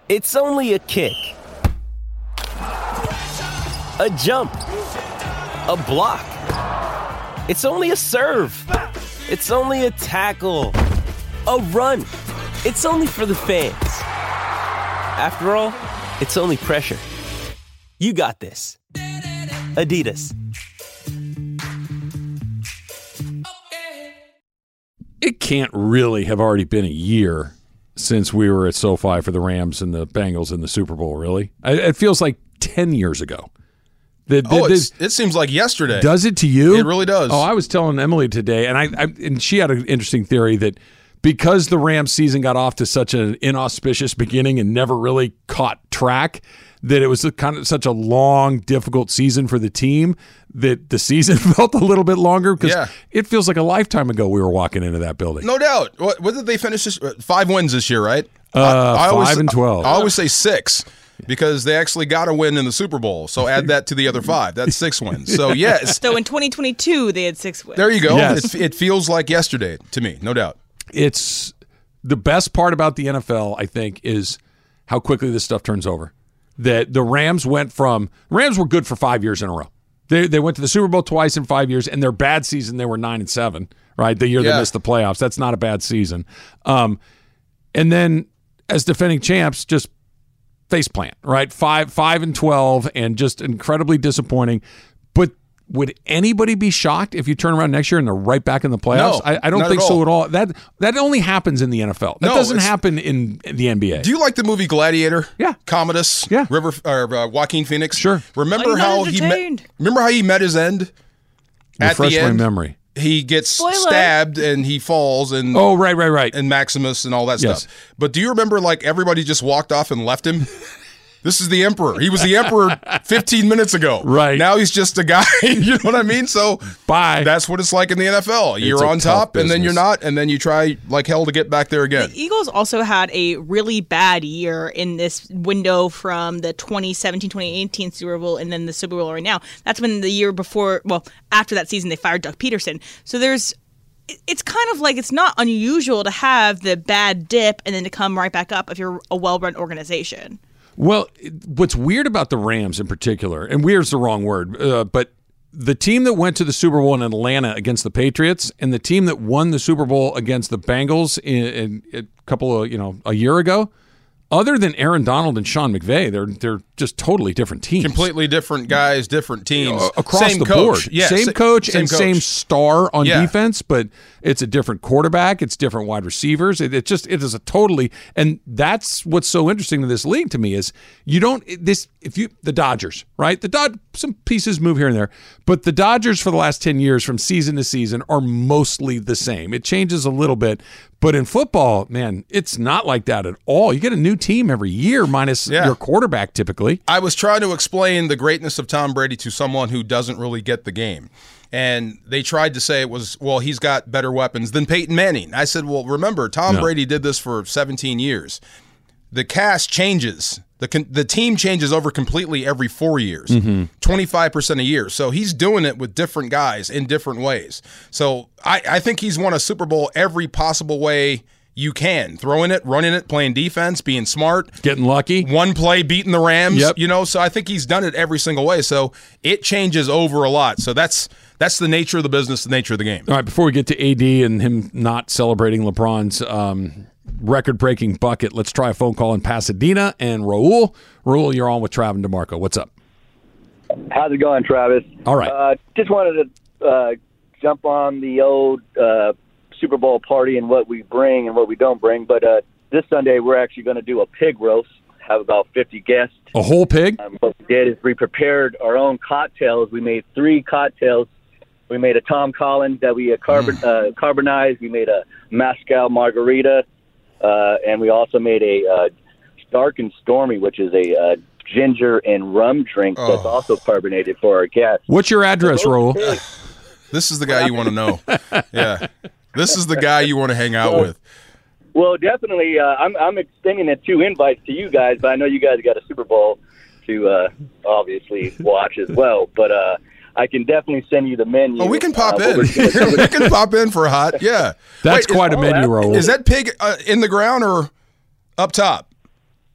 It's only a kick, a jump, a block. It's only a serve. It's only a tackle, a run. It's only for the fans. After all, it's only pressure. You got this. Adidas. It can't really have already been a year since we were at SoFi for the Rams and the Bengals in the Super Bowl, really. It feels like 10 years ago. It seems like yesterday. Does it to you? It really does. Oh, I was telling Emily today, and she had an interesting theory that because the Rams season got off to such an inauspicious beginning and never really caught track, that it was kind of such a long, difficult season for the team that the season felt a little bit longer because it feels like a lifetime ago we were walking into that building. No doubt. What did they finish this? 5 wins this year, right? 5 and 12. I always say 6 because they actually got a win in the Super Bowl. So add that to the other 5. That's 6 wins. So, yes. So in 2022, they had 6 wins. There you go. Yes. It feels like yesterday to me, no doubt. It's the best part about the NFL, I think, is how quickly this stuff turns over. That the Rams were good for 5 years in a row. They went to the Super Bowl twice in 5 years, and their bad season they were 9-7. Right, the year they missed the playoffs. That's not a bad season. And then as defending champs, just faceplant. Right, 5-12, and just incredibly disappointing. But would anybody be shocked if you turn around next year and they're right back in the playoffs? No, I don't think so at all. That only happens in the NFL. That doesn't happen in the NBA. Do you like the movie Gladiator? Yeah. Commodus? Yeah. Joaquin Phoenix? Sure. Remember how he met his end? Refresh at the end, my memory. He gets stabbed and he falls and right. And Maximus and all that Yes. stuff. But do you remember everybody just walked off and left him? This is the emperor. He was the emperor 15 minutes ago. Right. Now he's just a guy. You know what I mean? So bye. That's what it's like in the NFL. It's You're a on tough top, and then business. you're not, and then you try like hell to get back there again. The Eagles also had a really bad year in this window from the 2017-2018 Super Bowl and then the Super Bowl right now. That's when the year before, after that season, they fired Doug Peterson. So it's kind of like it's not unusual to have the bad dip and then to come right back up if you're a well-run organization. Well, what's weird about the Rams in particular, and weird's the wrong word, but the team that went to the Super Bowl in Atlanta against the Patriots and the team that won the Super Bowl against the Bengals in a year ago, other than Aaron Donald and Sean McVay, they're just totally different teams. Completely different guys, different teams. Across same the coach. board. Yeah, same coach and same star on Yeah. defense, but it's a different quarterback. It's different wide receivers. It is a totally, and that's what's so interesting to this league to me is the Dodgers, right? Some pieces move here and there, but the Dodgers for the last 10 years from season to season are mostly the same. It changes a little bit, but in football, man, it's not like that at all. You get a new team every year minus your quarterback typically. I was trying to explain the greatness of Tom Brady to someone who doesn't really get the game. And they tried to say it was, he's got better weapons than Peyton Manning. I said, remember, Tom Brady did this for 17 years. The cast changes. The team changes over completely every 4 years, 25% a year. So he's doing it with different guys in different ways. So I think he's won a Super Bowl every possible way you can. Throwing it, running it, playing defense, being smart. Getting lucky. One play, beating the Rams. Yep. So I think he's done it every single way. So it changes over a lot. So that's the nature of the business, the nature of the game. All right, before we get to AD and him not celebrating LeBron's record-breaking bucket, let's try a phone call in Pasadena. And Raul, you're on with Trav and DeMarco. What's up? How's it going, Travis? All right. Just wanted to jump on the old Super Bowl party and what we bring and what we don't bring. But this Sunday, we're actually going to do a pig roast, have about 50 guests. A whole pig? What we did is we prepared our own cocktails. We made 3 cocktails. We made a Tom Collins that we carbonized. We made a Mezcal margarita. And we also made a Dark and Stormy, which is a ginger and rum drink that's also carbonated for our guests. What's your address, Raul? This is the guy you want to know. Yeah. This is the guy you want to hang out with. Well, definitely. I'm extending 2 invites to you guys, but I know you guys got a Super Bowl to obviously watch as well. But I can definitely send you the menu. Oh, we can pop in. We can pop in for a hot. Yeah. That's quite a menu, Raul. Is that pig in the ground or up top?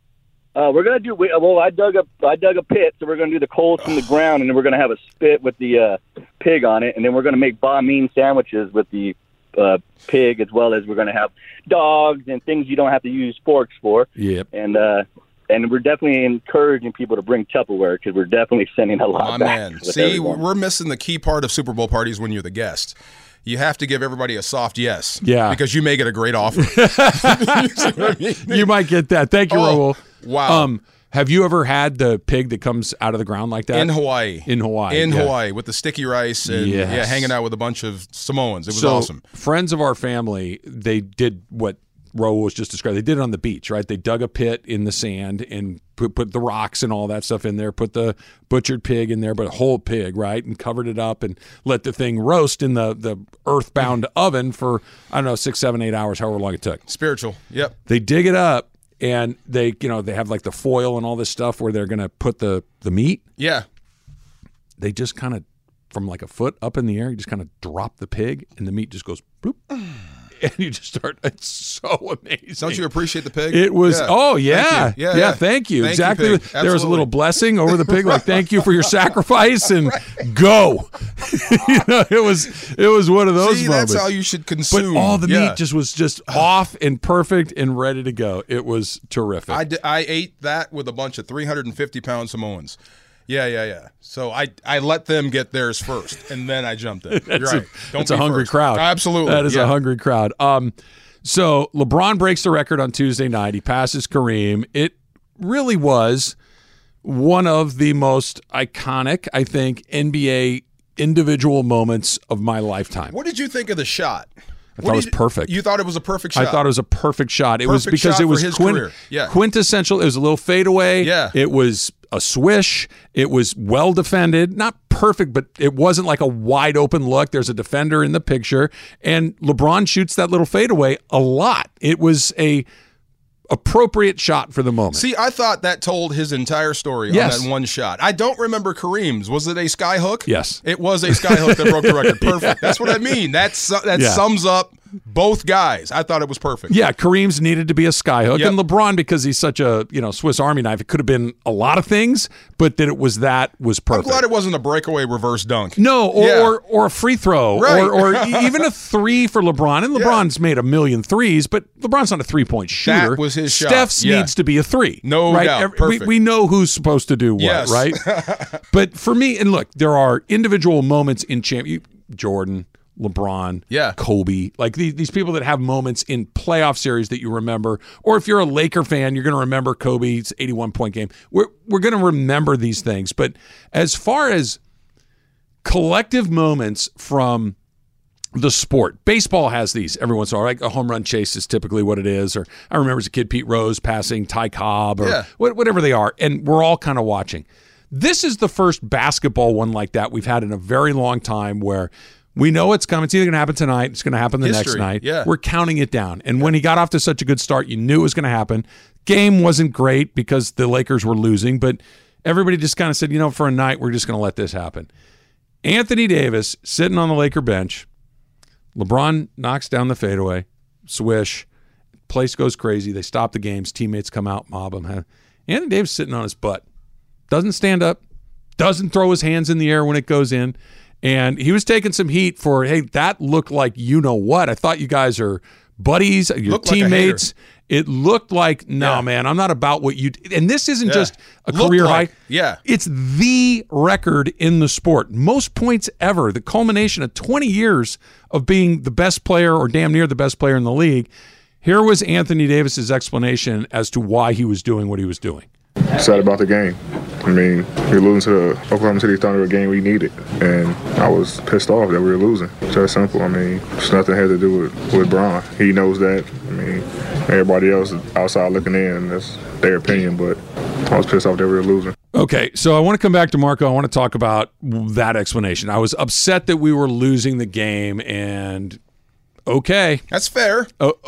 We're gonna do. I dug a pit, so we're gonna do the coals from the ground, and then we're gonna have a spit with the pig on it, and then we're gonna make banh mi sandwiches with the pig, as well as we're gonna have dogs and things you don't have to use forks for. Yep. And we're definitely encouraging people to bring Tupperware because we're definitely sending a lot back. Man, see, we're missing the key part of Super Bowl parties when you're the guest. You have to give everybody a soft yes. Yeah. Because you may get a great offer. You might get that. Thank you, Raul. Wow. Have you ever had the pig that comes out of the ground like that? In Hawaii. In Hawaii. Hawaii with the sticky rice and hanging out with a bunch of Samoans. It was awesome. Friends of our family, they did what Raul was just describing. They did it on the beach, right? They dug a pit in the sand and put the rocks and all that stuff in there, put the butchered pig in there, but a whole pig, right? And covered it up and let the thing roast in the earthbound oven for, I don't know, 6, 7, 8 hours, however long it took. Spiritual. Yep. They dig it up and they have like the foil and all this stuff where they're going to put the meat. Yeah. They just kind of, from like a foot up in the air, you just kind of drop the pig and the meat just goes bloop. And you just start. It's so amazing. Don't you appreciate the pig? It was. Yeah. Oh yeah, thank you. Yeah. Thank you. Thank exactly. you, there was a little blessing over the pig, like thank you for your sacrifice and go. It was one of those See, moments. that's how you should consume. But all the meat just was just off and perfect and ready to go. It was terrific. I ate that with a bunch of 350-pound Samoans. Yeah. So I let them get theirs first, and then I jumped in. You're right. That's a hungry crowd. Absolutely. That is a hungry crowd. So LeBron breaks the record on Tuesday night. He passes Kareem. It really was one of the most iconic, I think, NBA individual moments of my lifetime. What did you think of the shot? I thought it was perfect. You thought it was a perfect shot? I thought it was a perfect shot. It was Perfect because shot it was for his career. Yeah. quintessential. It was a little fadeaway. Yeah. It was a swish. It was well defended. Not perfect, but it wasn't like a wide open look. There's a defender in the picture. And LeBron shoots that little fadeaway a lot. It was a appropriate shot for the moment. See, I thought that told his entire story on that one shot. I don't remember Kareem's. Was it a sky hook? Yes. It was a sky hook that broke the record. Perfect. That's what I mean. That sums up both guys. I thought it was perfect. Yeah, Kareem's needed to be a skyhook. Yep. And LeBron, because he's such a Swiss Army knife, it could have been a lot of things, but that it was perfect. I'm glad it wasn't a breakaway reverse dunk. No, or a free throw, Right. or even a three for LeBron. And LeBron's made a million threes, but LeBron's not a three-point shooter. That was his shot. Steph's needs to be a three. No right? doubt. Perfect. We know who's supposed to do what, Yes. right? But for me, and look, there are individual moments in Jordan, LeBron, Kobe, like these people that have moments in playoff series that you remember. Or if you're a Laker fan, you're going to remember Kobe's 81-point game. We're going to remember these things. But as far as collective moments from the sport, baseball has these every once in a while. Like a home run chase is typically what it is. Or I remember as a kid, Pete Rose passing Ty Cobb or whatever they are. And we're all kind of watching. This is the first basketball one like that we've had in a very long time where we know it's coming. It's either going to happen tonight. It's going to happen the next night. Yeah. We're counting it down. And when he got off to such a good start, you knew it was going to happen. Game wasn't great because the Lakers were losing, but everybody just kind of said, for a night, we're just going to let this happen. Anthony Davis sitting on the Laker bench. LeBron knocks down the fadeaway. Swish. Place goes crazy. They stop the games. Teammates come out, mob him. Anthony Davis sitting on his butt. Doesn't stand up. Doesn't throw his hands in the air when it goes in. And he was taking some heat for, hey, that looked like what. I thought you guys are buddies, your teammates. It looked like, man, I'm not about what you do. And this isn't just a career high. Yeah. It's the record in the sport. Most points ever. The culmination of 20 years of being the best player or damn near the best player in the league. Here was Anthony Davis's explanation as to why he was doing what he was doing. Sad about the game. I mean, we were losing to the Oklahoma City Thunder, a game we needed, and I was pissed off that we were losing. It's that simple. I mean, it's nothing had to do with Bron. He knows that. I mean, everybody else is outside looking in. That's their opinion, but I was pissed off that we were losing. Okay, so I want to come back to Marco. I want to talk about that explanation. I was upset that we were losing the game, and okay. That's fair.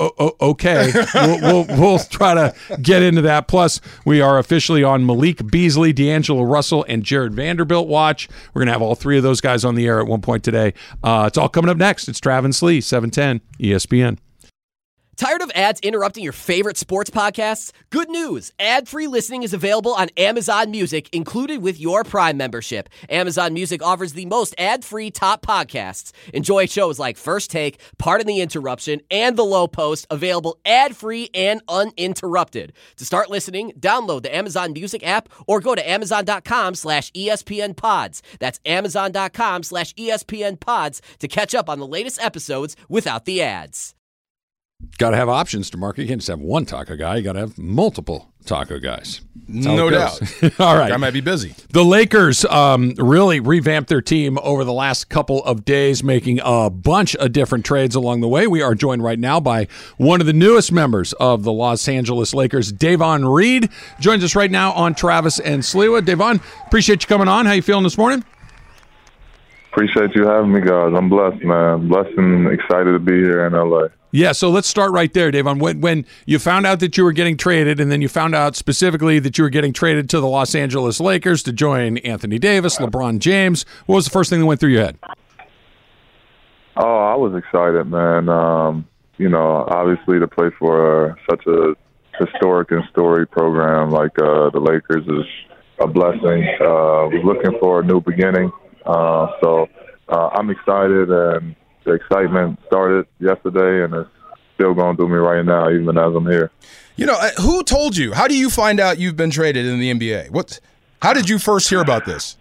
Okay. We'll try to get into that. Plus, we are officially on Malik Beasley, D'Angelo Russell, and Jared Vanderbilt watch. We're going to have all three of those guys on the air at one point today. It's all coming up next. It's Travis Lee, 710 ESPN. Tired of ads interrupting your favorite sports podcasts? Good news! Ad-free listening is available on Amazon Music, included with your Prime membership. Amazon Music offers the most ad-free top podcasts. Enjoy shows like First Take, Pardon the Interruption, and The Low Post, available ad-free and uninterrupted. To start listening, download the Amazon Music app or go to amazon.com/ESPN Pods. That's amazon.com/ESPN Pods to catch up on the latest episodes without the ads. Got to have options to market. You can't just have one taco guy. You got to have multiple taco guys. No doubt. All right. I might be busy. The Lakers really revamped their team over the last couple of days, making a bunch of different trades along the way. We are joined right now by one of the newest members of the Los Angeles Lakers, Davon Reed. Joins us right now on Travis and Sliwa. Davon, appreciate you coming on. How you feeling this morning? Appreciate you having me, guys. I'm blessed, man. Blessed and excited to be here in LA. Yeah, so let's start right there, Davon. When you found out that you were getting traded, and then you found out specifically that you were getting traded to the Los Angeles Lakers to join Anthony Davis, LeBron James, what was the first thing that went through your head? Oh, I was excited, man. Obviously to play for such a historic and storied program like the Lakers is a blessing. We're looking for a new beginning. So I'm excited, and the excitement started yesterday, and it's still going through me right now, even as I'm here. Who told you? How do you find out you've been traded in the NBA? How did you first hear about this?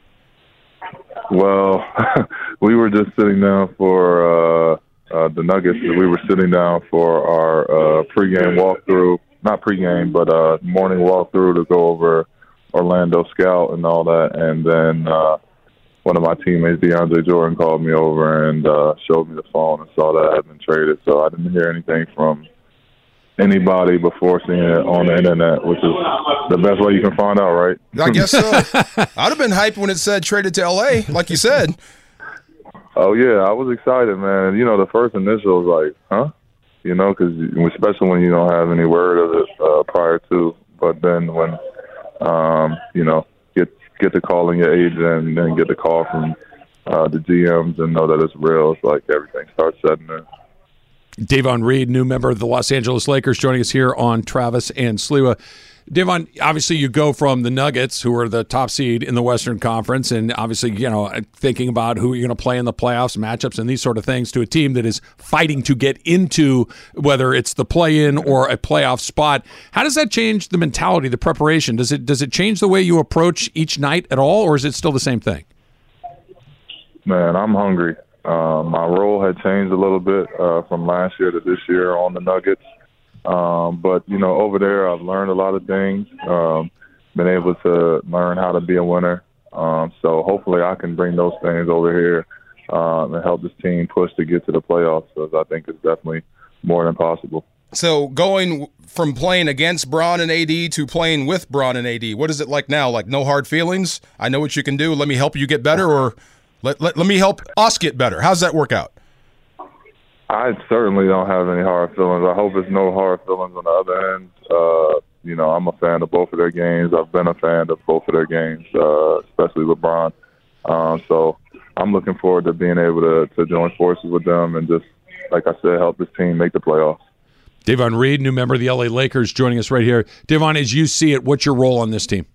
Well, we were just sitting down for the Nuggets. We were sitting down for our pregame walkthrough, not pregame, but morning walkthrough to go over Orlando Scout and all that, and then one of my teammates, DeAndre Jordan, called me over and showed me the phone and saw that I had been traded. So I didn't hear anything from anybody before seeing it on the internet, which is the best way you can find out, right? I guess so. I'd have been hyped when it said traded to L.A., like you said. Oh, yeah, I was excited, man. The first initial was like, huh? Because especially when you don't have any word of it prior to. But then when, get the call in your agent and then get the call from the GMs and know that it's real, it's like everything starts setting in. Davon Reed, new member of the Los Angeles Lakers, joining us here on Travis and Sliwa. Davon, obviously you go from the Nuggets, who are the top seed in the Western Conference, and obviously, thinking about who you're going to play in the playoffs, matchups, and these sort of things, to a team that is fighting to get into whether it's the play-in or a playoff spot. How does that change the mentality, the preparation? Does it change the way you approach each night at all, or is it still the same thing? Man, I'm hungry. My role had changed a little bit from last year to this year on the Nuggets. But over there, I've learned a lot of things, been able to learn how to be a winner. So hopefully I can bring those things over here and help this team push to get to the playoffs, because I think it's definitely more than possible. So going from playing against Bron and AD to playing with Bron and AD, what is it like now? Like, no hard feelings? I know what you can do. Let me help you get better, or let me help us get better. How's that work out? I certainly don't have any hard feelings. I hope there's no hard feelings on the other end. I'm a fan of both of their games. I've been a fan of both of their games, especially LeBron. So I'm looking forward to being able to join forces with them and just, like I said, help this team make the playoffs. Davon Reed, new member of the LA Lakers, joining us right here. Davon, as you see it, what's your role on this team?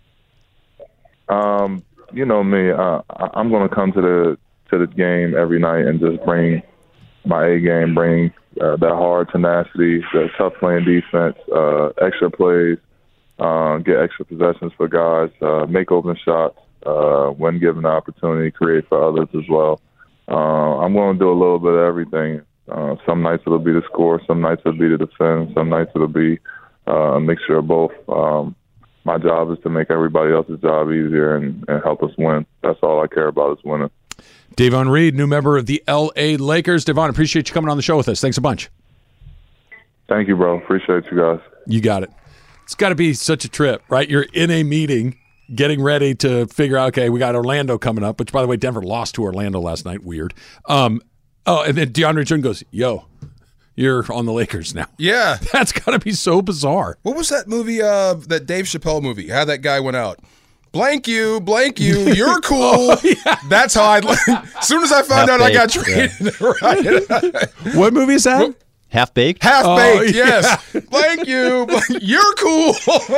You know me. I'm going to come to the game every night and just bring my A game, bring that hard tenacity, that tough playing defense, extra plays, get extra possessions for guys, make open shots, when given the opportunity, create for others as well. I'm going to do a little bit of everything. Some nights it'll be to score, some nights it'll be to defend, some nights it'll be a mixture of both. My job is to make everybody else's job easier and help us win. That's all I care about is winning. Davon Reed, new member of the L.A. Lakers. Davon, appreciate you coming on the show with us. Thanks a bunch. Thank you, bro. Appreciate you guys. You got it. It's got to be such a trip, right? You're in a meeting getting ready to figure out, okay, we got Orlando coming up, which, by the way, Denver lost to Orlando last night. Weird. And then DeAndre Jordan goes, yo, you're on the Lakers now. Yeah. That's got to be so bizarre. What was that movie, that Dave Chappelle movie? How that guy went out? Blank you, you're cool. Oh, yeah. That's how as soon as I found out I got traded. Yeah. Right. What movie is that? Half-baked? Half-baked, yes. Thank you. You're cool.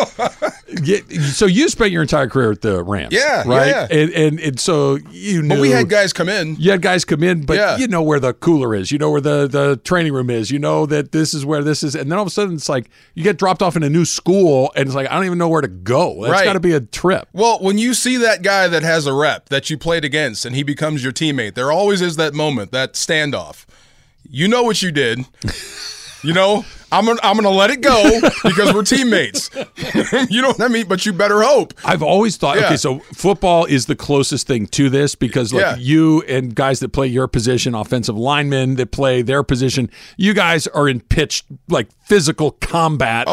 So you spent your entire career at the Rams. Yeah, right? yeah. And so you knew. But we had guys come in. You had guys come in, but you know where the cooler is. You know where the training room is. You know that this is where this is. And then all of a sudden it's like you get dropped off in a new school and it's like, I don't even know where to go. That's got to be a trip. Well, when you see that guy that has a rep that you played against and he becomes your teammate, there always is that moment, that standoff. You know what you did. You know, I'm gonna let it go because we're teammates. You know what I mean? But you better hope. I've always thought, okay, so football is the closest thing to this because you and guys that play your position, offensive linemen that play their position, you guys are in pitched like physical combat.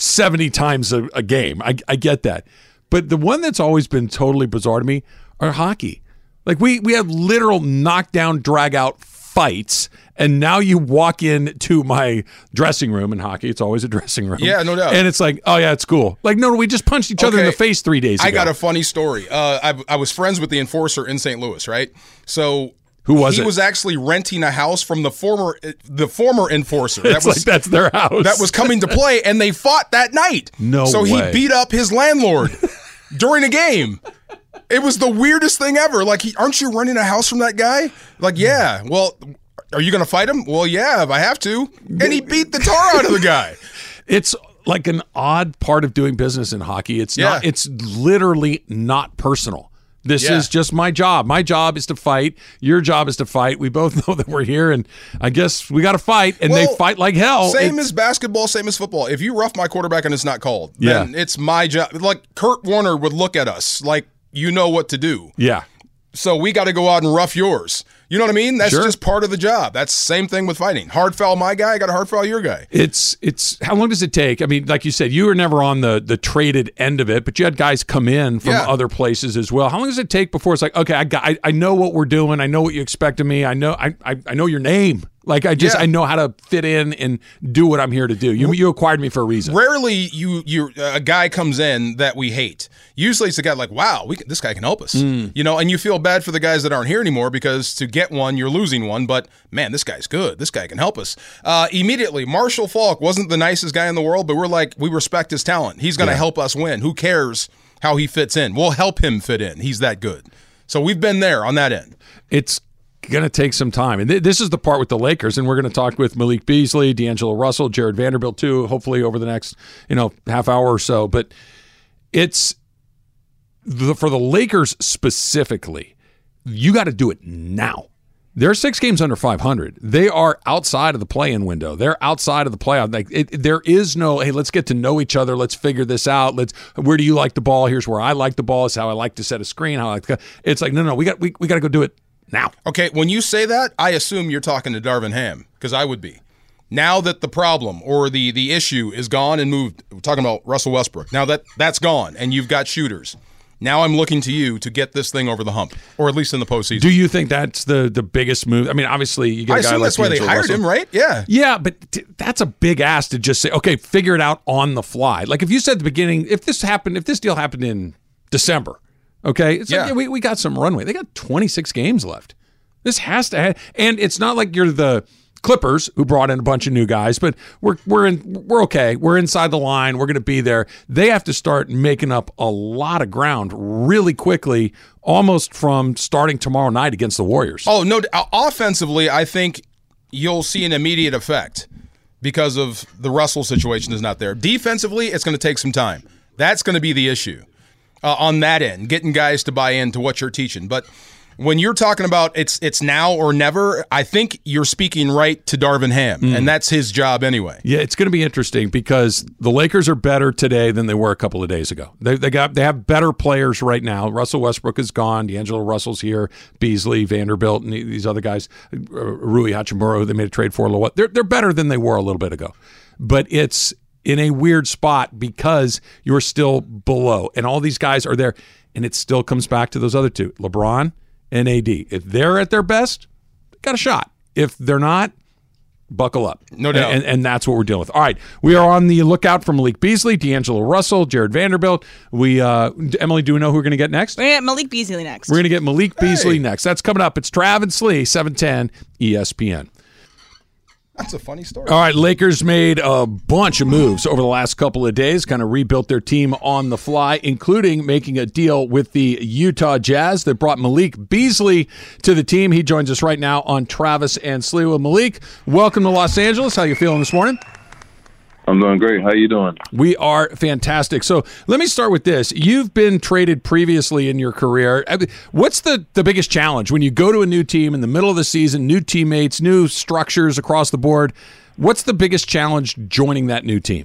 70 times a game. I get that. But the one that's always been totally bizarre to me are hockey. Like we have literal knockdown, drag out fights, and now you walk into my dressing room in hockey. It's always a dressing room. Yeah, no doubt. And it's like, oh yeah, it's cool. Like, no, we just punched each other in the face 3 days ago. I got a funny story. I was friends with the enforcer in St. Louis, right? So who was it? He was actually renting a house from the former enforcer. That's their house. That was coming to play, and they fought that night. So way. he beat up his landlord during a game. It was the weirdest thing ever. Like, aren't you renting a house from that guy? Like, yeah. Well, are you going to fight him? Well, yeah, if I have to. And he beat the tar out of the guy. It's like an odd part of doing business in hockey. It's not. It's literally not personal. This is just my job. My job is to fight. Your job is to fight. We both know that we're here, and I guess we got to fight, and they fight like hell. Same as basketball, same as football. If you rough my quarterback and it's not called, then it's my job. Like, Kurt Warner would look at us like, you know what to do. Yeah. So we got to go out and rough yours. You know what I mean? That's just part of the job. That's the same thing with fighting. Hard foul my guy, I got to hard foul your guy. It's how long does it take? I mean, like you said, you were never on the traded end of it, but you had guys come in from other places as well. How long does it take before it's like, okay, I know what we're doing. I know what you expect of me. I know I know your name. Like, I know how to fit in and do what I'm here to do. You acquired me for a reason. Rarely a guy comes in that we hate. Usually it's a guy like, wow, this guy can help us. You know, and you feel bad for the guys that aren't here anymore because to get one, you're losing one. But, man, this guy's good. This guy can help us. Immediately, Marshall Faulk wasn't the nicest guy in the world, but we respect his talent. He's going to help us win. Who cares how he fits in? We'll help him fit in. He's that good. So we've been there on that end. It's going to take some time. And this is the part with the Lakers, and we're going to talk with Malik Beasley, D'Angelo Russell, Jared Vanderbilt too, hopefully over the next, half hour or so. But it's for the Lakers specifically, you got to do it now. They're 6 games under 500. They are outside of the play-in window. They're outside of the playoff. There is no, hey, let's get to know each other. Let's figure this out. Where do you like the ball? Here's where I like the ball. It's how I like to set a screen. It's like, no, we got to go do it now. Okay, when you say that, I assume you're talking to Darvin Ham, because I would be. Now that the problem or the issue is gone and moved, we're talking about Russell Westbrook. Now that's gone, and you've got shooters. Now I'm looking to you to get this thing over the hump, or at least in the postseason. Do you think that's the biggest move? I mean, obviously, you get a guy like that's why they hired him, right? Yeah. Yeah, but that's a big ask to just say, okay, figure it out on the fly. Like if you said at the beginning, if this deal happened in December, okay, it's like, we got some runway. They got 26 games left. This has to and it's not like you're the Clippers who brought in a bunch of new guys, but we're okay. We're inside the line. We're going to be there. They have to start making up a lot of ground really quickly, almost from starting tomorrow night against the Warriors. Oh, no. Offensively, I think you'll see an immediate effect because of the Russell situation is not there. Defensively, it's going to take some time. That's going to be the issue on that end, getting guys to buy into what you're teaching. But when you're talking about it's now or never, I think you're speaking right to Darvin Ham, and that's his job anyway. Yeah, it's going to be interesting because the Lakers are better today than they were a couple of days ago. They have better players right now. Russell Westbrook is gone. D'Angelo Russell's here. Beasley, Vanderbilt, and these other guys, Rui Hachimura, who they made a trade for a little while. They're better than they were a little bit ago. But it's in a weird spot because you're still below, and all these guys are there, and it still comes back to those other two, LeBron and AD. If they're at their best, got a shot. If they're not, buckle up. No doubt. And that's what we're dealing with. All right. We are on the lookout for Malik Beasley, D'Angelo Russell, Jared Vanderbilt. Emily, do we know who we're going to get next? We're going to get Malik Beasley next. We're going to get Malik Beasley next. That's coming up. It's Travis Lee, 710 ESPN. That's a funny story. All right, Lakers made a bunch of moves over the last couple of days, kind of rebuilt their team on the fly, including making a deal with the Utah Jazz that brought Malik Beasley to the team. He joins us right now on Travis and Sliwa. Malik, welcome to Los Angeles. How you feeling this morning? I'm doing great. How you doing? We are fantastic. So let me start with this. You've been traded previously in your career. What's the biggest challenge when you go to a new team in the middle of the season, new teammates, new structures across the board? What's the biggest challenge joining that new team?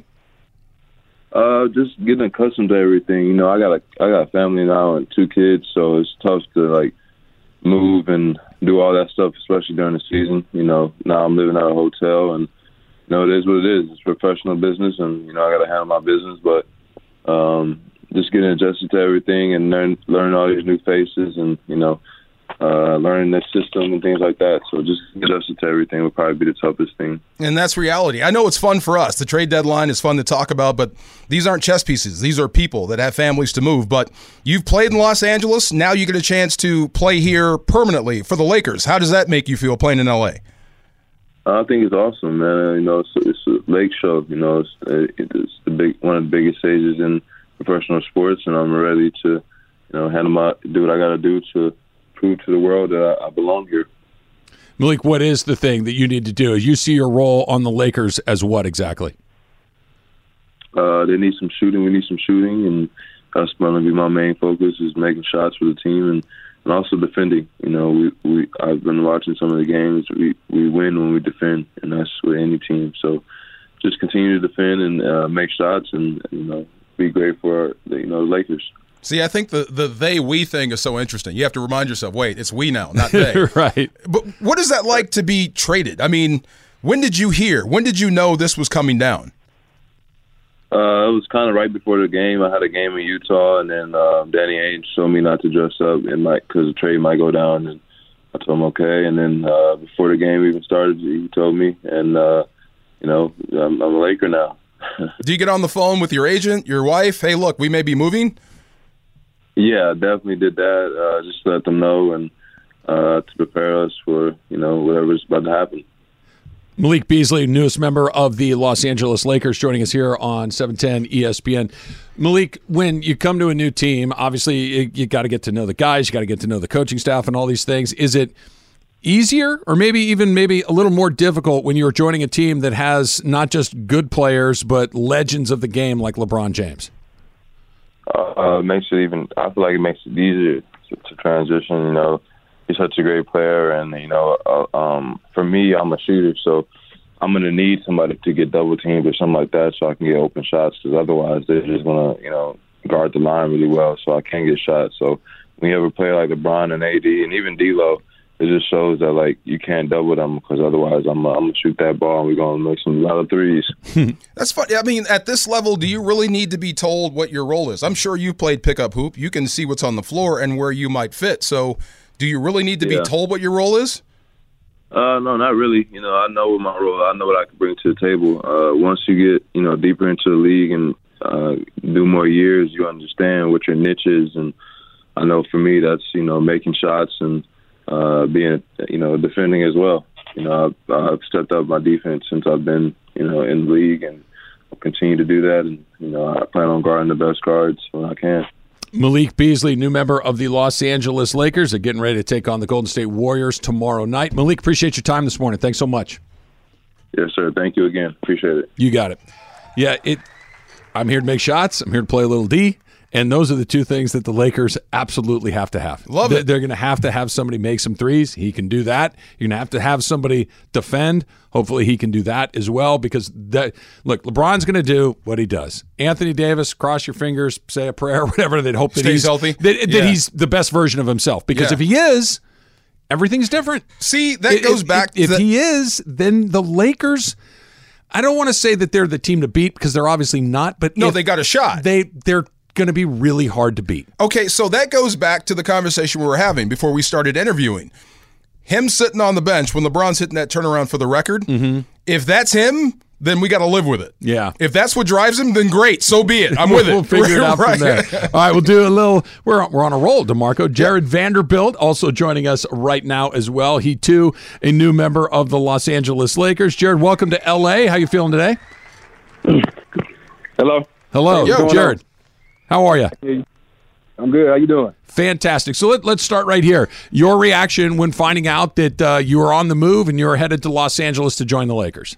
Just getting accustomed to everything. You know, I got a family now and 2 kids, so it's tough to move and do all that stuff, especially during the season. You know, now I'm living at a hotel and it is what it is. It's professional business, and I got to handle my business. But just getting adjusted to everything and learning all these new faces, and learning the system and things like that. So just adjusted to everything would probably be the toughest thing. And that's reality. I know it's fun for us. The trade deadline is fun to talk about, but these aren't chess pieces. These are people that have families to move. But you've played in Los Angeles. Now you get a chance to play here permanently for the Lakers. How does that make you feel playing in L.A.? I think it's awesome, man. It's a lake show. It's one of the biggest stages in professional sports, and I'm ready to, do what I got to do to prove to the world that I belong here. Malik, what is the thing that you need to do? You see your role on the Lakers as what exactly? They need some shooting. We need some shooting, and that's going to be my main focus, is making shots for the team and also defending. I've been watching some of the games. We win when we defend, and that's with any team. So just continue to defend and make shots, and be great for the Lakers. See, I think the we thing is so interesting. You have to remind yourself, wait, it's we now, not they. Right. But what is that like to be traded? I mean, when did you hear? When did you know this was coming down? It was kind of right before the game. I had a game in Utah, and then Danny Ainge told me not to dress up because the trade might go down. And I told him okay. And then before the game even started, he told me, and I'm a Laker now. Do you get on the phone with your agent, your wife? Hey, look, we may be moving. Yeah, I definitely did that. Just to let them know and to prepare us for whatever's about to happen. Malik Beasley, newest member of the Los Angeles Lakers, joining us here on 710 ESPN. Malik, when you come to a new team, obviously you got to get to know the guys, you got to get to know the coaching staff and all these things. Is it easier or maybe a little more difficult when you're joining a team that has not just good players but legends of the game like LeBron James? I feel like it makes it easier to transition. He's such a great player, and for me, I'm a shooter, so I'm gonna need somebody to get double teamed or something like that, so I can get open shots. Because otherwise, they're just gonna guard the line really well, so I can't get shots. So when you have a player like LeBron and AD, and even D'Lo, it just shows that you can't double them, because otherwise I'm gonna shoot that ball and we're gonna make a lot of threes. That's funny. I mean, at this level, do you really need to be told what your role is? I'm sure you've played pickup hoop. You can see what's on the floor and where you might fit. So do you really need to be told what your role is? No, not really. I know what my role. I know what I can bring to the table. Once you get deeper into the league and do more years, you understand what your niche is. And I know for me, that's making shots and being defending as well. I've stepped up my defense since I've been in the league, and I'll continue to do that. And I plan on guarding the best guards when I can. Malik Beasley, new member of the Los Angeles Lakers, are getting ready to take on the Golden State Warriors tomorrow night. Malik, appreciate your time this morning. Thanks so much. Yes, sir. Thank you again. Appreciate it. You got it. Yeah, I'm here to make shots. I'm here to play a little D. And those are the two things that the Lakers absolutely have to have. Love it. They're going to have somebody make some threes. He can do that. You're going to have somebody defend. Hopefully he can do that as well, because LeBron's going to do what he does. Anthony Davis, cross your fingers, say a prayer, whatever, that hope that he's healthy. That he's the best version of himself. Because if he is, everything's different. See, that goes back to if he is, then the Lakers, I don't want to say that they're the team to beat, because they're obviously not. But no, they got a shot. They're going to be really hard to beat. Okay, so that goes back to the conversation we were having before we started interviewing. Him sitting on the bench when LeBron's hitting that turnaround for the record, if that's him, then we got to live with it. Yeah. If that's what drives him, then great. So be it. I'm with it. We'll figure it out from there. All right, we'll do a little. We're on a roll, DeMarco. Jared Vanderbilt also joining us right now as well. He too a new member of the Los Angeles Lakers. Jared, welcome to LA. How you feeling today? Hello. Hello, Yo, Jared. How are you? I'm good. How you doing? Fantastic. So let's start right here. Your reaction when finding out that you were on the move and you were headed to Los Angeles to join the Lakers.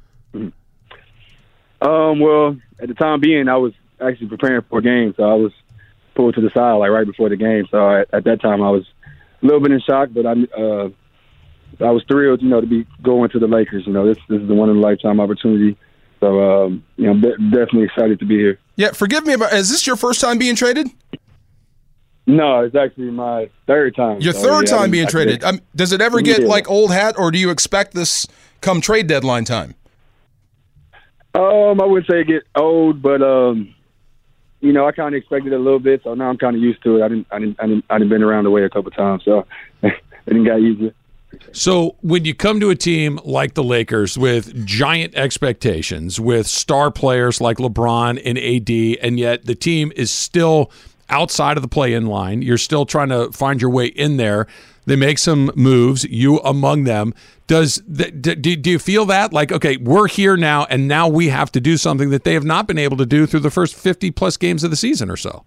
Well, at the time being, I was actually preparing for a game, so I was pulled to the side like right before the game. So at that time, I was a little bit in shock, but I was thrilled, to be going to the Lakers. This is the one in a lifetime opportunity. So definitely excited to be here. Yeah, forgive me, is this your first time being traded? No, it's actually my third time. Your third time being traded. Does it ever get like old hat, or do you expect this come trade deadline time? I wouldn't say it get old, but I kind of expected it a little bit, so now I'm kind of used to it. I didn't been around the way a couple times, so it didn't get easier. So when you come to a team like the Lakers with giant expectations, with star players like LeBron and AD, and yet the team is still outside of the play-in line, you're still trying to find your way in there. They make some moves, you among them. Do you feel that? Like, okay, we're here now, and now we have to do something that they have not been able to do through the first 50-plus games of the season or so?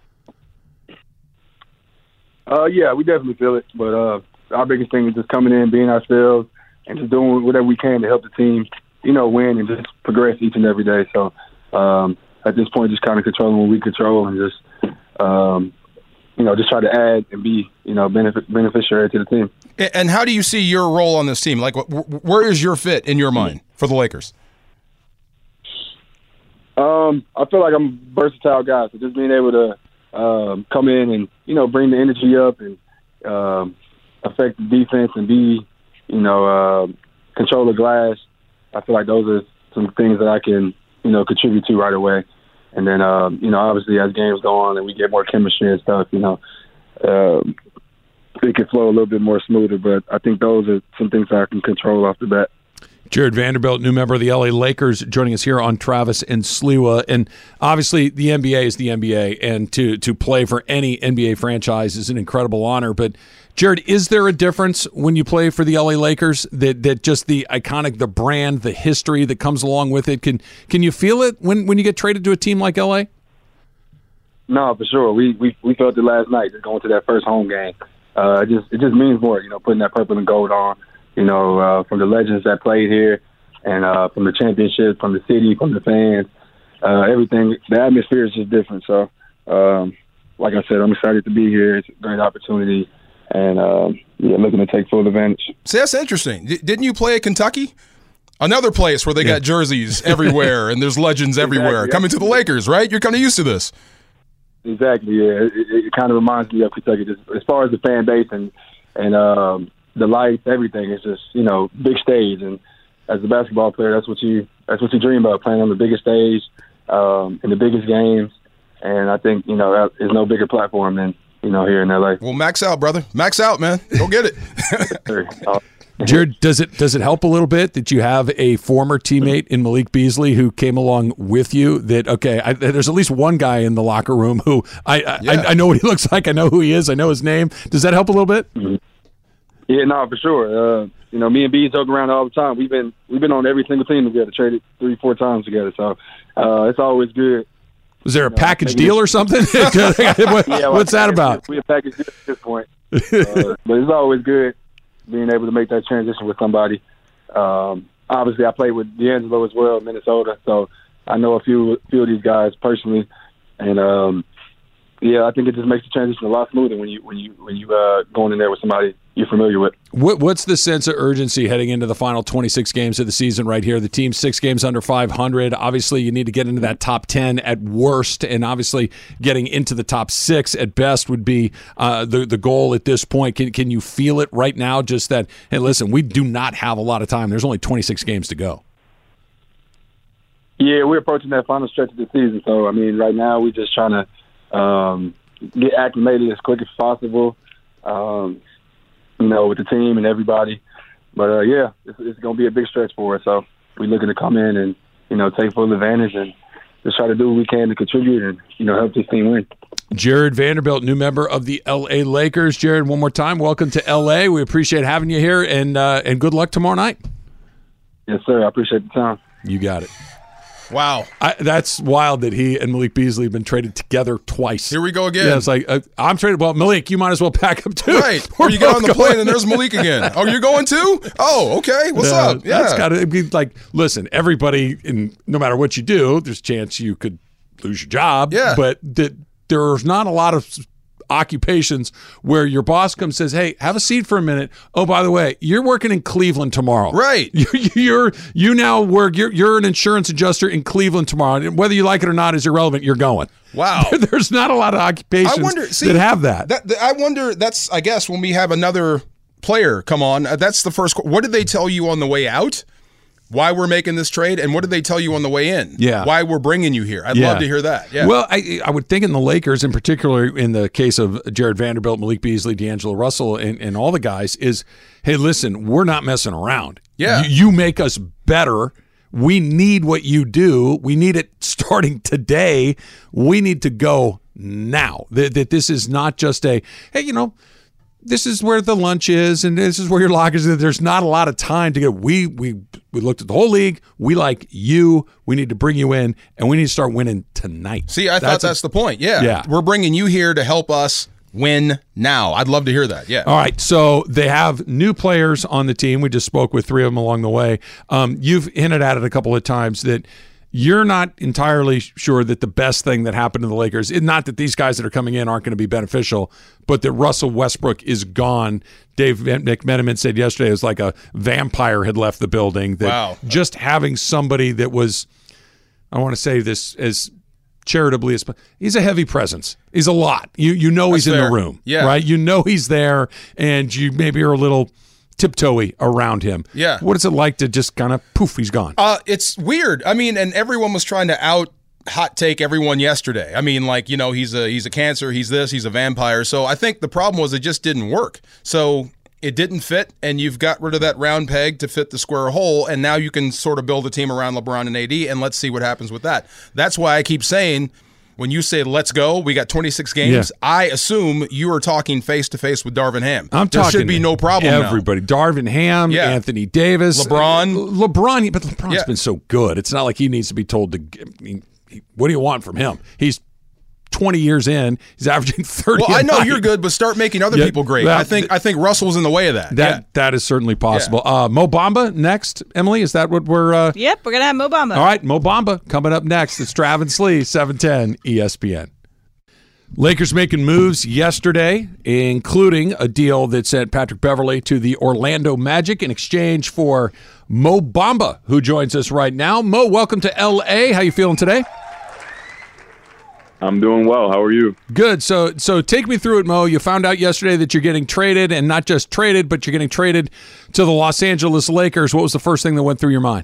Yeah, we definitely feel it. But our biggest thing is just coming in, being ourselves, and just doing whatever we can to help the team, win and just progress each and every day. So at this point, just kind of controlling what we control and just just try to add and be, beneficiary to the team. And how do you see your role on this team? Like, where is your fit in your mind for the Lakers? I feel like I'm a versatile guy, so just being able to come in and, bring the energy up and affect the defense and be, control the glass. I feel like those are some things that I can, contribute to right away. And then, obviously as games go on and we get more chemistry and stuff, it can flow a little bit more smoother. But I think those are some things that I can control off the bat. Jared Vanderbilt, new member of the LA Lakers, joining us here on Travis and Sliwa. And obviously the NBA is the NBA, and to play for any NBA franchise is an incredible honor. But Jared, is there a difference when you play for the LA Lakers that just the iconic, the brand, the history that comes along with it? Can you feel it when you get traded to a team like LA? No, for sure. We felt it last night, just going to that first home game. It just means more, putting that purple and gold on. From the legends that played here, and from the championship, from the city, from the fans, everything. The atmosphere is just different. So, like I said, I'm excited to be here. It's a great opportunity, and looking to take full advantage. See, that's interesting. Didn't you play at Kentucky? Another place where they got jerseys everywhere and there's legends everywhere. Exactly. Coming to the Lakers, right? You're kind of used to this. Exactly. Yeah, it kind of reminds me of Kentucky, just as far as the fan base and the lights, everything. It's just, big stage. And as a basketball player, that's what you dream about, playing on the biggest stage, in the biggest games. And I think, there's no bigger platform than, here in LA. Well, max out, brother. Max out, man. Go get it. Jared, does it help a little bit that you have a former teammate in Malik Beasley who came along with you? That there's at least one guy in the locker room who I know what he looks like. I know who he is. I know his name. Does that help a little bit? Mm-hmm. Yeah, no, for sure. Me and B joke around all the time. We've been on every single team together, traded 3-4 times together. So it's always good. Was there a package deal or something? What's that about? We're a package deal at this point. But it's always good being able to make that transition with somebody. Obviously, I played with D'Angelo as well in Minnesota, so I know a few of these guys personally. And I think it just makes the transition a lot smoother when you going in there with somebody you're familiar with. What's the sense of urgency heading into the final 26 games of the season right here? The team's 6 games under 500. Obviously, you need to get into that top 10 at worst, and obviously getting into the top 6 at best would be the goal at this point. Can you feel it right now, just that, hey, listen, we do not have a lot of time. There's only 26 games to go. Yeah, we're approaching that final stretch of the season. So, right now we're just trying to get acclimated as quick as possible, with the team and everybody. But, it's going to be a big stretch for us. So looking to come in and, take full advantage and just try to do what we can to contribute and, help this team win. Jared Vanderbilt, new member of the L.A. Lakers. Jared, one more time, welcome to L.A. We appreciate having you here, and good luck tomorrow night. Yes, sir. I appreciate the time. You got it. Wow. That's wild that he and Malik Beasley have been traded together twice. Here we go again. Yeah, it's like, I'm traded. Well, Malik, you might as well pack up too. Right. Or you get on the plane and there's Malik again. Oh, you're going too? Oh, okay. What's up? Yeah. That's got to be like, listen, everybody, no matter what you do, there's a chance you could lose your job. Yeah. But there's not a lot of occupations where your boss comes and says, hey, have a seat for a minute. Oh, by the way, you're working in Cleveland tomorrow. Right. You now work, you're an insurance adjuster in Cleveland tomorrow. And whether you like it or not is irrelevant. You're going. Wow. There's not a lot of occupations that have that. I wonder, that's, I guess, when we have another player come on, that's the first. What did they tell you on the way out? Why we're making this trade, and what did they tell you on the way in? Yeah. Why we're bringing you here? I'd love to hear that. Yeah. Well, I would think in the Lakers, in particular in the case of Jared Vanderbilt, Malik Beasley, D'Angelo Russell, and all the guys is, hey, listen, we're not messing around. Yeah. You make us better. We need what you do. We need it starting today. We need to go now. That this is not just a, hey, this is where the lunch is, and this is where your lockers is. There's not a lot of time to get. We looked at the whole league. We like you. We need to bring you in, and we need to start winning tonight. See, I thought that's the point. Yeah. We're bringing you here to help us win now. I'd love to hear that. Yeah. All right. So they have new players on the team. We just spoke with 3 of them along the way. You've hinted at it a couple of times that you're not entirely sure that the best thing that happened to the Lakers, not that these guys that are coming in aren't going to be beneficial, but that Russell Westbrook is gone. Dave McMenamin said yesterday it was like a vampire had left the building. That just having somebody that was, I want to say this as charitably as he's a heavy presence. He's a lot. You know he's in the room, right? You know he's there, and you maybe are a little tiptoey around him. Yeah. What is it like to just kind of poof, he's gone? It's weird. I mean, and everyone was trying to hot take everyone yesterday. I mean, like, he's a cancer, he's this, he's a vampire. So I think the problem was it just didn't work. So it didn't fit, and you've got rid of that round peg to fit the square hole, and now you can sort of build a team around LeBron and AD, and let's see what happens with that. That's why I keep saying, when you say let's go, we got 26 games, I assume you are talking face-to-face with Darvin Ham. There should be no problem everybody. Darvin Ham, Anthony Davis. LeBron. But LeBron's been so good. It's not like he needs to be told to what do you want from him? He's 20 years in. He's averaging 30. Well, I know you're good, but start making other people great. I think Russell's in the way of that. That is certainly possible. Mo Bamba next. Emily, is that what we're... Yep, we're going to have Mo Bamba. All right, Mo Bamba coming up next. It's Travis Lee, 710 ESPN. Lakers making moves yesterday, including a deal that sent Patrick Beverley to the Orlando Magic in exchange for Mo Bamba, who joins us right now. Mo, welcome to L.A. How you feeling today? I'm doing well. How are you? Good. So take me through it, Mo. You found out yesterday that you're getting traded, and not just traded, but you're getting traded to the Los Angeles Lakers. What was the first thing that went through your mind?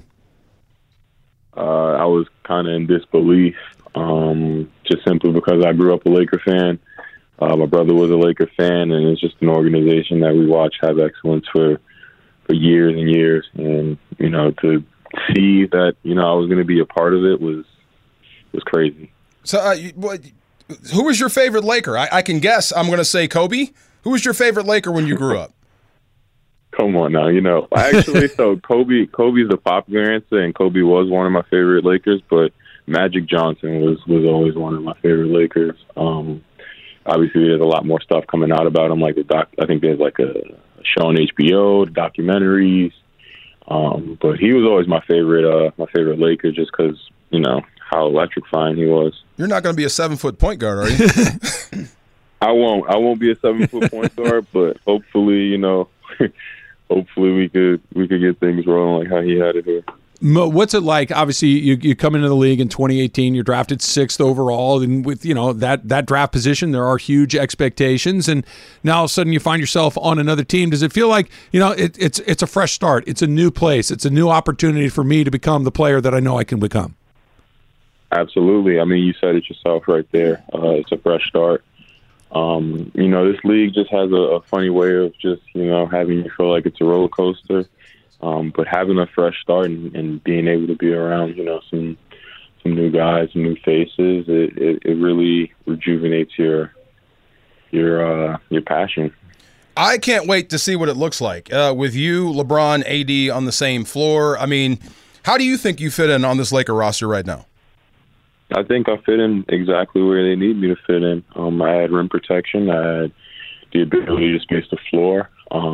I was kind of in disbelief, just simply because I grew up a Laker fan. My brother was a Laker fan, and it's just an organization that we watch have excellence for years and years. And, to see that, I was going to be a part of it was crazy. So, who was your favorite Laker? I can guess. I'm going to say Kobe. Who was your favorite Laker when you grew up? Come on now, actually, so Kobe's the popular answer, and Kobe was one of my favorite Lakers, but Magic Johnson was always one of my favorite Lakers. Obviously, there's a lot more stuff coming out about him, I think there's like a show on HBO, documentaries, but he was always my favorite Laker just because, how electrifying he was. You're not going to be a 7-foot point guard, are you? I won't be a 7-foot point guard, but hopefully, hopefully we could get things rolling like how he had it here. Mo, what's it like? Obviously, you come into the league in 2018. You're drafted 6th overall, and with that draft position, there are huge expectations. And now all of a sudden, you find yourself on another team. Does it feel like it's a fresh start? It's a new place. It's a new opportunity for me to become the player that I know I can become. Absolutely. I mean, you said it yourself right there. It's a fresh start. This league just has a funny way of just, having you feel like it's a roller coaster. But having a fresh start and being able to be around, some new guys, new faces, it really rejuvenates your passion. I can't wait to see what it looks like with you, LeBron, AD on the same floor. I mean, how do you think you fit in on this Laker roster right now? I think I fit in exactly where they need me to fit in. I had rim protection. I had the ability to space the floor.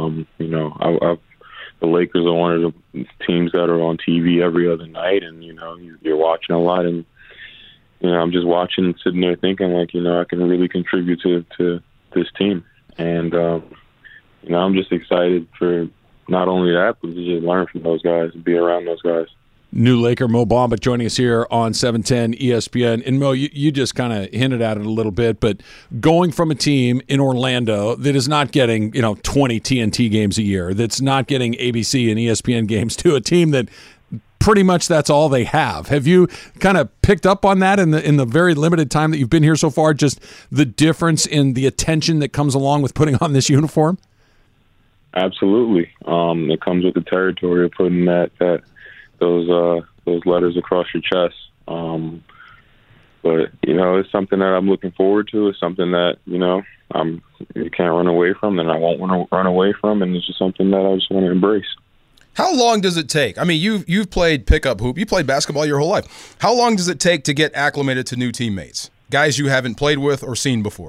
The Lakers are one of the teams that are on TV every other night, and you're watching a lot, and I'm just watching and sitting there thinking I can really contribute to this team, and I'm just excited for not only that, but to just learn from those guys and be around those guys. New Laker Mo Bamba joining us here on 710 ESPN. And Mo, you just kind of hinted at it a little bit, but going from a team in Orlando that is not getting 20 TNT games a year, that's not getting ABC and ESPN games, to a team that pretty much that's all they have. Have you kind of picked up on that in the very limited time that you've been here so far? Just the difference in the attention that comes along with putting on this uniform? Absolutely. It comes with the territory of putting those letters across your chest. But it's something that I'm looking forward to. It's something that you can't run away from, and I won't want to run away from, and it's just something that I just want to embrace. How long does it take? I mean, you've played pickup hoop. You played basketball your whole life. How long does it take to get acclimated to new teammates, guys you haven't played with or seen before?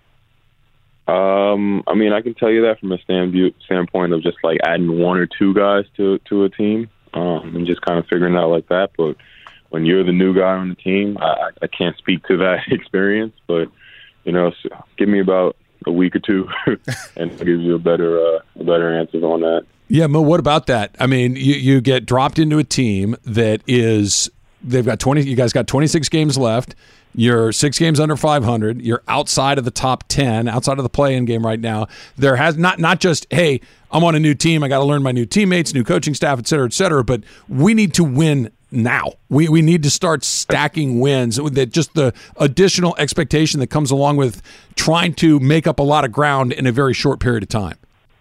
I can tell you that from a standpoint of just like adding one or two guys to a team. And just kind of figuring out like that. But when you're the new guy on the team, I can't speak to that experience. But, give me about a week or two and I'll give you a better answer on that. Yeah, Mo, what about that? I mean, you get dropped into a team that they've got 20, you guys got 26 games left. You're 6 games under 500. You're outside of the top 10, outside of the play-in game right now. There has not just, hey, I'm on a new team, I got to learn my new teammates, new coaching staff, et cetera, but we need to win now. We need to start stacking wins. That just the additional expectation that comes along with trying to make up a lot of ground in a very short period of time.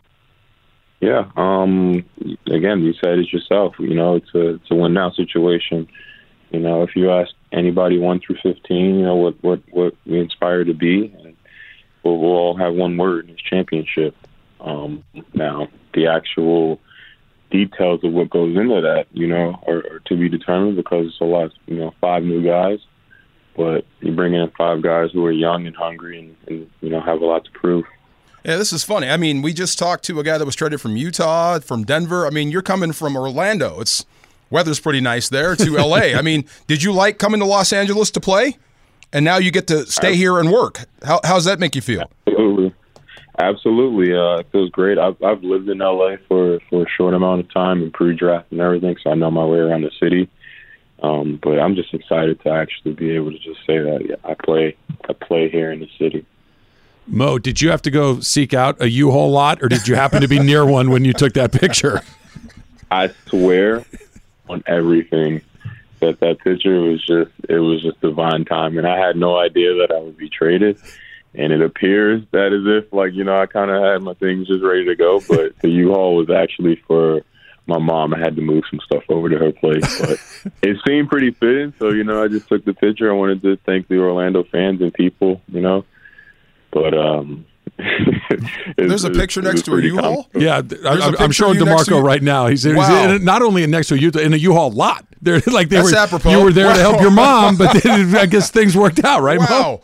Yeah. Again, you said it yourself. It's a win-now situation. If you ask anybody 1 through 15, what we aspire to be, and we'll all have one word, and it's championship. Now, the actual details of what goes into that, are to be determined because it's a lot, 5 new guys, but you bring in 5 guys who are young and hungry and have a lot to prove. Yeah, this is funny. I mean, we just talked to a guy that was traded from Utah, from Denver. I mean, you're coming from Orlando. Weather's pretty nice there, to L.A. I mean, did you like coming to Los Angeles to play? And now you get to stay here and work. How's that make you feel? Absolutely. It feels great. I've lived in L.A. for a short amount of time in pre-draft and everything, so I know my way around the city. But I'm just excited to actually be able to just say that I play here in the city. Mo, did you have to go seek out a U-Haul lot, or did you happen to be near one when you took that picture? I swear on everything that picture was just divine time, and I had no idea that I would be traded. And it appears that as if I kind of had my things just ready to go, but the U-Haul was actually for my mom. I had to move some stuff over to her place, but it seemed pretty fitting. So I just took the picture. I wanted to thank the Orlando fans and people, but there's a picture next to a U-Haul? Yeah, I'm showing DeMarco right now. He's not only next to in a U-Haul lot. That's apropos. You were there to help your mom, but then I guess things worked out, right, Mo?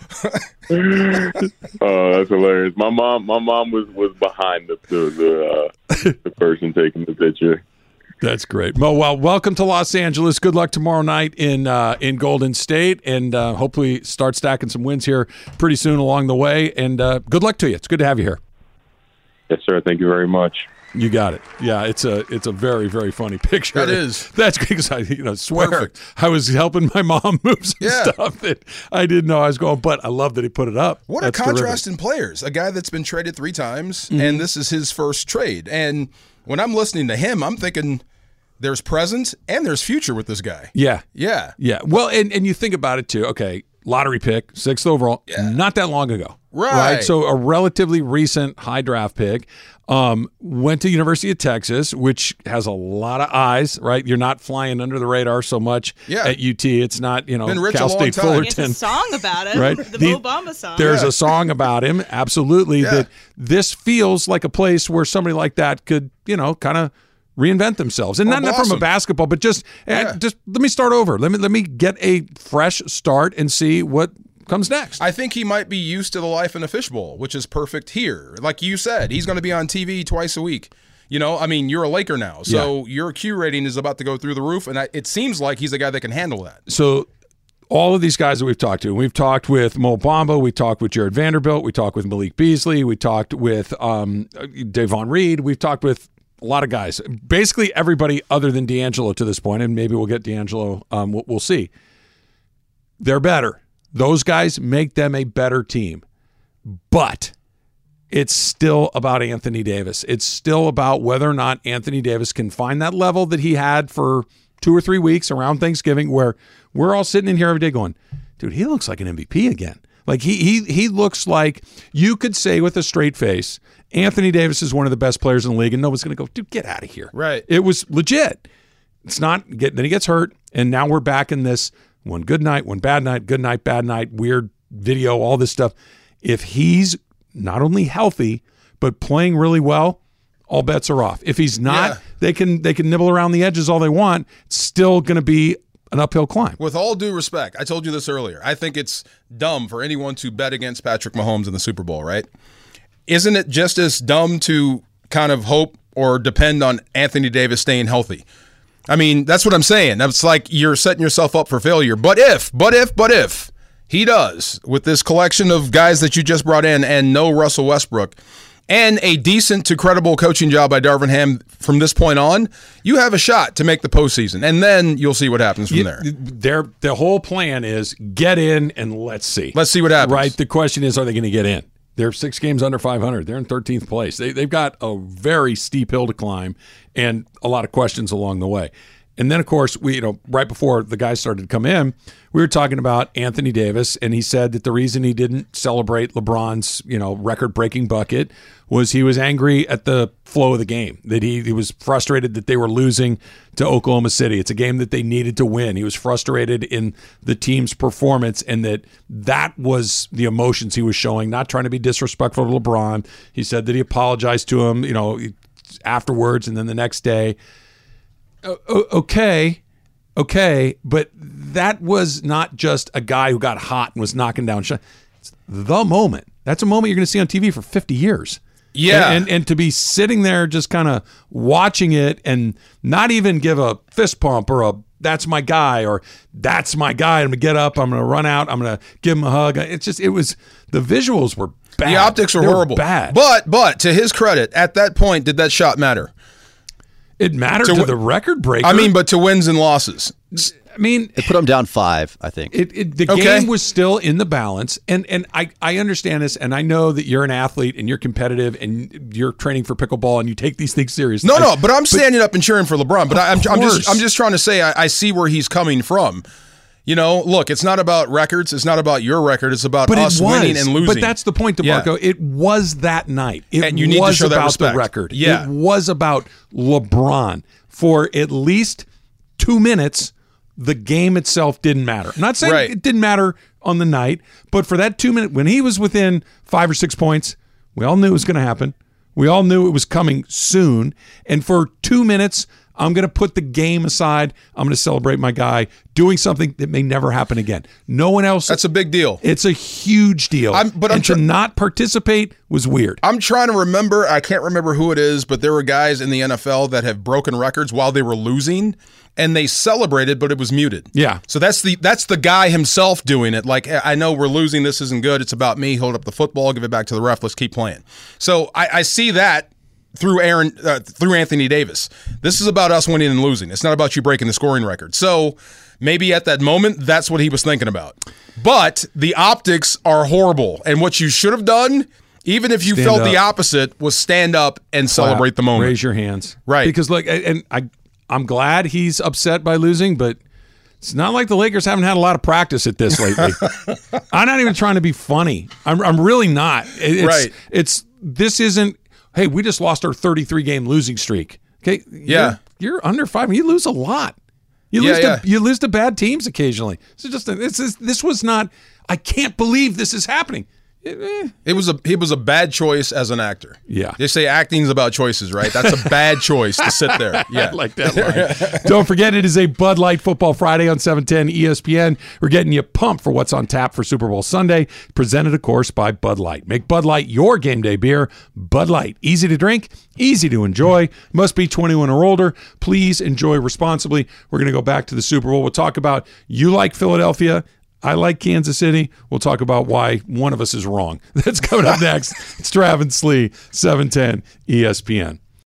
Oh, that's hilarious. My mom was behind the person taking the picture. That's great, Mo. Well, welcome to Los Angeles. Good luck tomorrow night in Golden State, and hopefully start stacking some wins here pretty soon along the way. And good luck to you. It's good to have you here. Yes, sir. Thank you very much. You got it. Yeah, it's a very, very funny picture. That is. That's because I swear perfect. I was helping my mom move some stuff that I didn't know I was going, but I love that he put it up. What That's a contrast terrific. in players. A guy that's been traded 3 times, and this is his first trade. And when I'm listening to him, I'm thinking there's present and there's future with this guy. Yeah. Yeah. Yeah. Well, and you think about it too. Okay, lottery pick, 6th overall, not that long ago. Right. So a relatively recent high draft pick. Went to University of Texas, which has a lot of eyes, right? You're not flying under the radar so much at UT. It's not, Cal State Fullerton. It's a song about him, right? the Mo Bamba song. There's a song about him, absolutely, that this feels like a place where somebody like that could, kind of reinvent themselves. And not from a basketball, but just let me start over. Let me get a fresh start and see what comes next. I think he might be used to the life in a fishbowl, which is perfect here. Like you said, he's going to be on TV twice a week. You're a Laker now, so your Q rating is about to go through the roof, and it seems like he's a guy that can handle that. So all of these guys that we've talked to, we've talked with Mo Bamba, we talked with Jared Vanderbilt, we talked with Malik Beasley, we talked with Davon Reed, we've talked with a lot of guys, basically everybody other than D'Angelo to this point, and maybe we'll get D'Angelo, we'll see. They're better. Those guys make them a better team. But it's still about Anthony Davis. It's still about whether or not Anthony Davis can find that level that he had for 2 or 3 weeks around Thanksgiving, where we're all sitting in here every day going, dude, he looks like an MVP again. Like he looks like you could say with a straight face, Anthony Davis is one of the best players in the league, and nobody's going to go, dude, get out of here. Right. It was legit. It's not. Then he gets hurt, and now we're back in this one good night, one bad night, good night, bad night, weird video, all this stuff. If he's not only healthy but playing really well, all bets are off. If he's not, they can nibble around the edges all they want. It's still going to be an uphill climb. With all due respect, I told you this earlier. I think it's dumb for anyone to bet against Patrick Mahomes in the Super Bowl, right? Isn't it just as dumb to kind of hope or depend on Anthony Davis staying healthy? I mean, that's what I'm saying. It's like you're setting yourself up for failure. But if he does, with this collection of guys that you just brought in and no Russell Westbrook, and a decent to credible coaching job by Darvin Ham from this point on, you have a shot to make the postseason. And then you'll see what happens from there. The whole plan is get in and let's see. Let's see what happens. Right? The question is, are they going to get in? They're 6 games under 500. They're in 13th place. They've got a very steep hill to climb and a lot of questions along the way. And then, of course, right before the guys started to come in, we were talking about Anthony Davis, and he said that the reason he didn't celebrate LeBron's, record-breaking bucket was he was angry at the flow of the game, that he was frustrated that they were losing to Oklahoma City. It's a game that they needed to win. He was frustrated in the team's performance, and that was the emotions he was showing, not trying to be disrespectful to LeBron. He said that he apologized to him, afterwards, and then the next day. Okay, but that was not just a guy who got hot and was knocking down shots. It's the moment. That's a moment you're going to see on TV for 50 years. Yeah. And to be sitting there just kind of watching it and not even give a fist pump or a that's my guy or that's my guy. I'm going to get up. I'm going to run out. I'm going to give him a hug. The visuals were bad. The optics were horrible. Bad. But to his credit, at that point, did that shot matter? It mattered to the record breaker. I mean, but to wins and losses. It put them down 5, I think. The game was still in the balance, and I understand this, and I know that you're an athlete and you're competitive and you're training for pickleball and you take these things seriously. But I'm standing up and cheering for LeBron. But I'm just trying to say I see where he's coming from. Look, it's not about records. It's not about your record. It's about us winning and losing. But that's the point, DeMarco. Yeah. It was that night. And you need to show that respect. The record. Yeah. It was about LeBron. For at least 2 minutes, the game itself didn't matter. I'm not saying it didn't matter on the night, but for that 2 minutes, when he was within 5 or 6 points, we all knew it was going to happen. We all knew it was coming soon. And for 2 minutes, I'm going to put the game aside. I'm going to celebrate my guy doing something that may never happen again. No one else. That's a big deal. It's a huge deal. To not participate was weird. I'm trying to remember. I can't remember who it is, but there were guys in the NFL that have broken records while they were losing, and they celebrated, but it was muted. Yeah. So that's the guy himself doing it. Like, I know we're losing. This isn't good. It's about me. Hold up the football. Give it back to the ref. Let's keep playing. So I see that through Anthony Davis. This is about us winning and losing. It's not about you breaking the scoring record. So maybe at that moment, that's what he was thinking about. But the optics are horrible. And what you should have done, even if you felt the opposite, was stand up and celebrate the moment. Raise your hands. Right. Because, look, and I'm glad he's upset by losing, but It's not like the Lakers haven't had a lot of practice at this lately. I'm not even trying to be funny. I'm really not. This isn't, hey, we just lost our 33-game losing streak. Okay? You're under 5. You lose a lot. You lose to bad teams occasionally. So this was not, I can't believe this is happening. It was a bad choice as an actor. Yeah. They say acting's about choices, right? That's a bad choice to sit there. Yeah. I like that line. Don't forget, it is a Bud Light Football Friday on 710 ESPN. We're getting you pumped for what's on tap for Super Bowl Sunday. Presented, of course, by Bud Light. Make Bud Light your game day beer. Bud Light. Easy to drink, easy to enjoy. Must be 21 or older. Please enjoy responsibly. We're going to go back to the Super Bowl. We'll talk about you like Philadelphia. I like Kansas City. We'll talk about why one of us is wrong. That's coming up next. It's Travis Slee, 710 ESPN.